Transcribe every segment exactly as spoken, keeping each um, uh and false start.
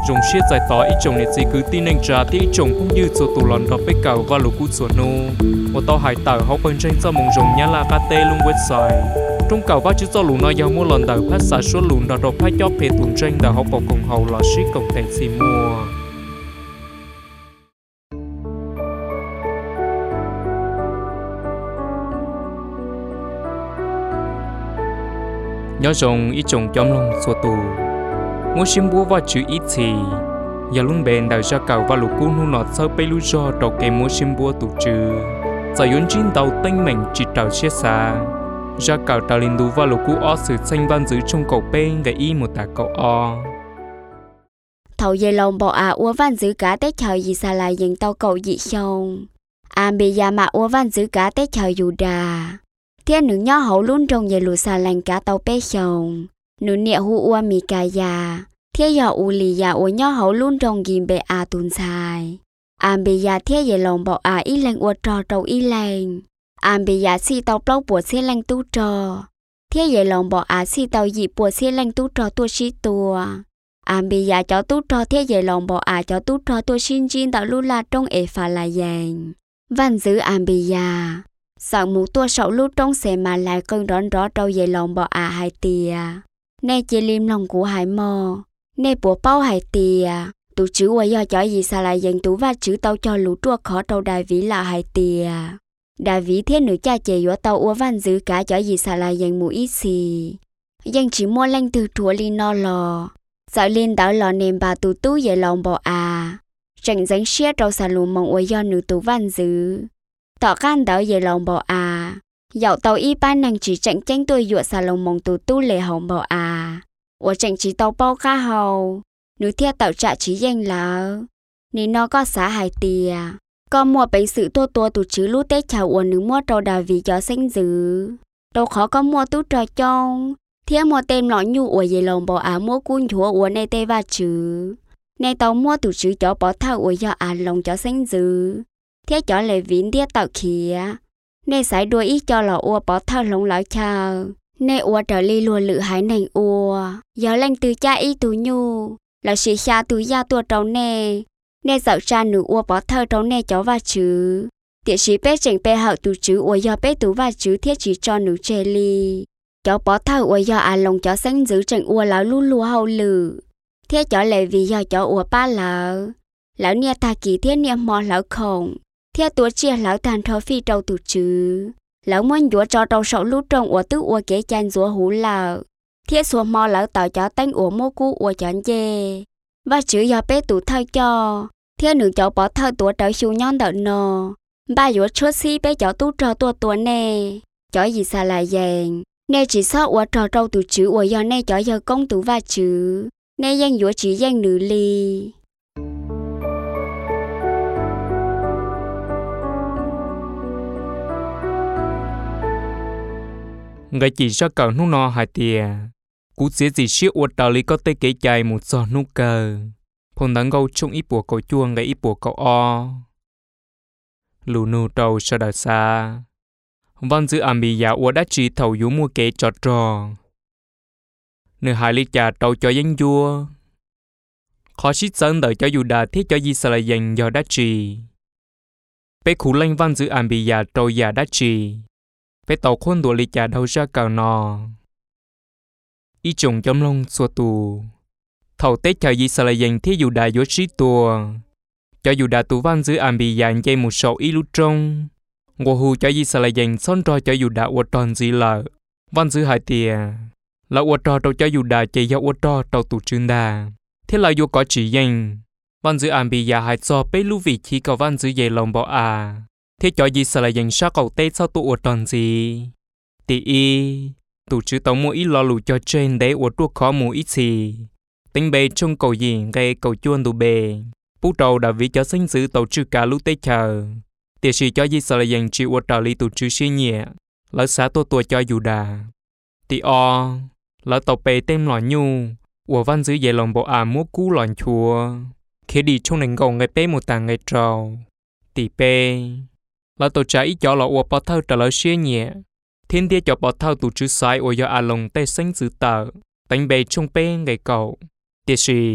rồng xiết giải tỏ ít chồng này chỉ cứ tin anh trả thì ít chồng cũng như cho tụ lòn đọc bế cầu và lục cút sổ nô một tàu hải tàu họ bên trên cho mong rồng nhá là cá tê luôn website trong cầu ba chữ cho lũ nói giao mua lòn tàu phát xả số lũ đọc đọc phát cho phê tuần trên tàu họ bỏ cùng hầu lò xí cộng thành xì mua nhớ rồng ít chồng chom lông sổ tù mua xiêm búa và chữ ít thì giờ luôn bền đào ra cầu và lục cú nu nọt sau bay lu cho đầu kề mua xiêm búa tụ trừ giờ yến chín tàu tinh mình chỉ tàu chia xa ra cầu tàu linh đu và lục cú o sự xanh văn giữ trong cầu bên để y một tà cầu o thầu về lòng bỏ à ua văn giữ cá tết chờ gì xa lại dừng tàu cầu dị sông à bây giờ mà ua văn giữ cá tết chờ dù đà thiên nữ nhỏ hậu luôn trong về lùa xa lành cá tàu bé sông nữ nhẹ hu ua mì cà già thế giờ u lì già ua nhỏ hậu luôn trong gìm bề à tuần xài à bây giờ thế về lòng bỏ à ít lành ua trò trâu ít lành à bây giờ si tàu plau bùa xe lành tu trò thế về lòng bỏ à si tàu dị bùa xe lành tu trò tua xí tua à bây giờ cho tu trò thế về lòng bỏ à cho tu trò tua xin chín tạo lu la trong ế phà là dành văn giữ à bây giờ sợ một tua sậu lúc trong xe mà lại cơn đón rõ trâu về lòng bỏ à hai tìa nè chỉ lim lòng của hải mò nè bùa bao hải tìa tụ chữ qua do cho gì sao lại dành tú và chữ tàu cho lũ trua khó trâu đại vĩ là hải tìa đại vĩ thế nữ cha chè yếu tàu ua văn giữ cả cho gì sao lại dành mũ ít xì dành chỉ mua lanh từ chúa linh no lò sợ lên đảo lò nềm bà tụ tú về lòng bỏ à chẳng dành xía trâu xà lù mong ua do nữ tú văn giữ tỏ can đảo về lòng bỏ à dạo tàu y ban nàng chỉ chạy tranh tôi dụa xà lồng mong tù tu lệ hồng bỏ à ủa chạy chỉ tàu bao cá hầu nữ theo tàu trả chỉ danh là nên nó có xã hài tìa có mua bánh sự tô tô tù chứ lú tết chào ủa nữ mua trâu đào vì cho xanh dữ đâu khó có mua tú trò trong theo mua tem lọ nhu ủa về lòng bỏ à mua cuốn chúa ủa này tê va chữ này tàu mua tù chứ cho bỏ thao ủa do à lòng cho xanh dữ theo cho lệ vín đĩa tàu khía nè sải đuôi ít cho lò ua bỏ thao lông lão chờ nè ua trở li lùa lự hải nành ua giờ lanh từ cha y tù nhu là sĩ xa tù gia tua trâu nè nè dạo cha nữ ua bỏ thao trâu nè cháu va chữ tiệ sĩ bé chỉnh bé hậu tù chữ ua do bé tù va chữ thiết chỉ cho nữ chê li cháu bỏ thao ua do à lông cháu xanh giữ chỉnh ua lão lu lùa hậu lự thiết cháu lệ vì do cháu ua ba lão lão nia ta kỳ thiết nia mò lão khổng theo tuổi chia lão tàn thọ phi trâu tụ chứ lão muốn dũa cho trâu sậu lú trong ủa tứ ủa kế chan dũa hú lão thiết xua mò lão tạo cho tánh ủa mô cú ủa chọn dê và chữ do bé tụ thao cho theo nữ cháu bỏ thao tuổi trâu xu nhon đợt nò ba dũa chốt xí bé cháu tú trò tua tua nè chó gì xa lại dàng nè chỉ sao ủa trò trâu tụ chữ ủa do nè chó giờ công tụ và chữ nè danh dũa chỉ danh nữ ly người chỉ cho cầu nô nọ hai tia cú xế gì xíu uất tàu lý có tê kế chạy một giò nô cờ phong đáng gâu trong ít bùa cầu chuông người ít bùa cầu o lù nô trâu sợ đào xa văn dư ảm bì giả uất đã chỉ thầu dũ mua kế trọt trò nửa hai lý trà trâu cho danh vua khó xít sân đợi cho dù đà thiết cho gì sợ là dành do đã chỉ bé khủ lanh văn dư ảm bì giả trâu giả đã chỉ bé tàu khôn đùa lì trà đầu ra cào nò ý chồng chấm lông xua tù thầu tết chờ gì sợ là dành thiết dù đà dối trí tùa cho dù đà tù văn giữ ảm bì dàn dây một sầu ý lúc trong ngô hù cho gì sợ là dành son trò cho dù đà uất tròn gì là văn giữ hai tìa là uất trò đâu cho dù đà chạy do uất trò tàu tù trương đà thế là dù có chỉ dành văn giữ ảm bì dà hai so bé lũ vị khí cầu văn giữ dây lòng bỏ à thế cho gì sợ là dành sao cầu tết sao tụ uất tròn gì tì y tụ chữ tàu mua ít lo lù cho trên đấy uất tuộc khó mua ít gì tính bề trong cầu gì gây cầu chuôn tụ bề bút đầu đã vì cho sinh giữ tàu chữ cả lũ tết chờ tiệt sĩ cho gì sợ là dành chịu uất trò li tụ chữ xí nhẹ lỡ xã tô tua cho dù đà tì o lỡ tàu bề tem lò nhu uất văn giữ dây lòng bộ à mua cú lòn chùa khi đi trong nền gầu ngày bé một tàng ngày trầu tì bê là tổ trả ít cho là uất bỏ thao trả lời xí nhẹ thiên địa cho bỏ thao tụ chữ sai uất do à lồng tê sinh giữ tờ tính bề trong bê ngày cầu tiệt sĩ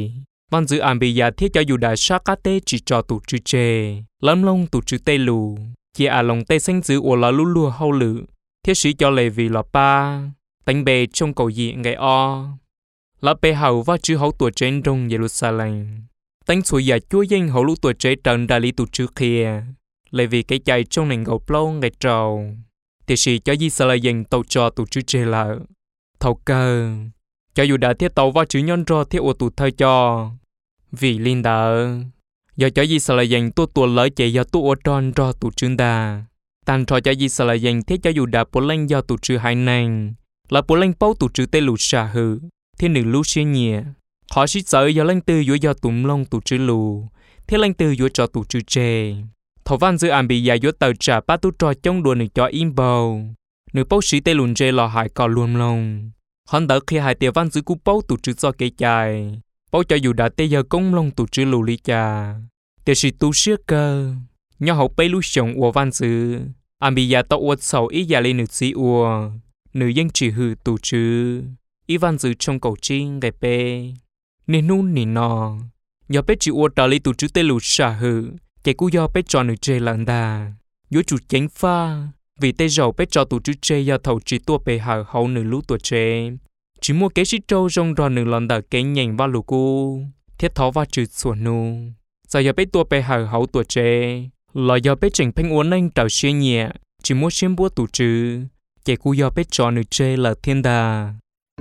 văn dự ảm bị giả thiết cho dù đã sát cá tê chỉ cho tụ chữ chê lắm lông tụ chữ tê lù chỉ à lòng tê xanh giữ ổ là lú lùa hâu lử thiết sĩ cho lệ vì là ba đánh bề trong cầu dị ngày o là bề hậu và chữ hậu tuổi trên trong Jerusalem đánh xuôi giả chúa danh hậu lũ tuổi trẻ trần đại lý tụ chữ kia lệ vì cái chạy trong nền gầu plau ngày trầu thiết sĩ cho Israel dành tàu cho tụ chữ chê là thầu cơ cho dù đã thiết tàu và chữ nhân cho thiết ổ tụ thơ cho vì linh đỡ giờ cho Israel dành tu tu lợi chạy giờ tu ở tròn cho tu trương đà tan cho cho Israel dành thế cho dù đã bố lên giờ tu trừ hai nàng là bố lên bao tu trừ tê lù xả hử thiên nữ lù xia nhẹ họ xí sợ giờ lên từ giữa giờ tụm lông tu trừ lù thế lên từ giữa cho tu trừ chê thầu văn dự ảm bị giả giữa tờ trả ba tu trò trong đùa nữ cho im bầu nữ bao xí tê lùn chê lò hại cò luôn lông hắn đỡ khi hai tiêu văn dự cú bao tu trừ do cây chài bao cho dù đã tê giờ công lông tu trừ lù lý cha để sự tu sửa cơ nhau hậu bay lũ sống của văn dự anh bị giả tạo uất sầu ý giả lên nữ sĩ ua nữ dân chỉ hư tu trừ ý văn dự trong cầu trinh đẹp bê nên nôn nỉ nò nhờ bé chịu uất trả lý tu trừ tê lù xả hư chạy cú do bé cho nữ chê lần đà yếu chủ chánh pha vì tê giàu bé cho tu trừ chê do thầu chỉ tua bề hở hậu nữ lũ tuổi chê chỉ mua cái xích trâu rong rò nữ lần đà cái nhành va lù cu thiết thó va trừ xuân nu giờ giờ bé tua bề hở hậu tuổi chê là giờ bé chỉnh phanh uốn anh tàu xe nhẹ chỉ mua xem búa tu trừ chạy cú do bé cho nữ chê là thiên đà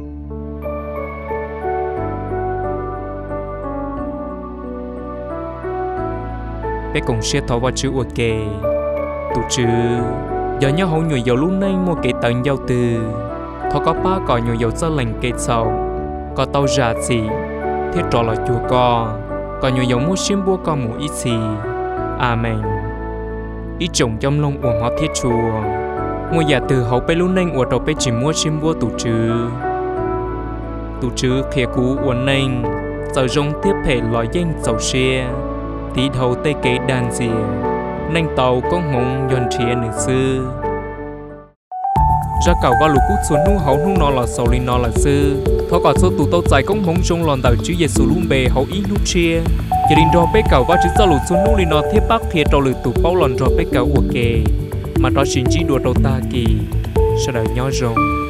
bé cùng xe thó va chữ ok tu trừ giờ nhau hậu nhồi dầu lúc nay mua cái tận dầu từ thọ có ba cò nhồi dầu sơ lành cây sầu có tàu giả gì thiết trò là chùa co có nhồi dầu mua xiêm búa co mũ ít gì amen ít trồng trong lông uổng họ thiết chùa mua giả từ hậu bé lúc nay uổng đầu bé chỉ mua xiêm búa tủ trừ tủ trừ khía cú uổng nên giờ rong tiếp hệ loại danh dầu xe tí đầu tây kế đàn dìa nên tàu có ngông dọn chia nữ sư ra cầu qua lục cút xuống nu hậu nu nó là sầu linh nó là sư thọ cả số tụ tàu dài công hông trong lòn tàu chữ Giêsu luôn bề hậu ít nu chia chỉ linh đo bé cầu qua chữ ra lục xuống nu linh nó thiết bắc thiệt trâu lử tụ bao lòn trò bé cầu ok mà đó chính chỉ đùa đầu ta kỳ sau đó nhỏ rồng